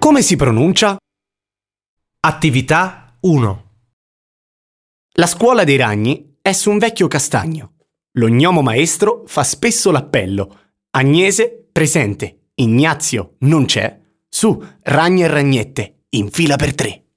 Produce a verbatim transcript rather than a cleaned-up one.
Come si pronuncia? Attività uno. La scuola dei ragni è su un vecchio castagno. Lo gnomo maestro fa spesso l'appello. Agnese, presente. Ignazio, non c'è. Su, ragni e ragnette, in fila per tre.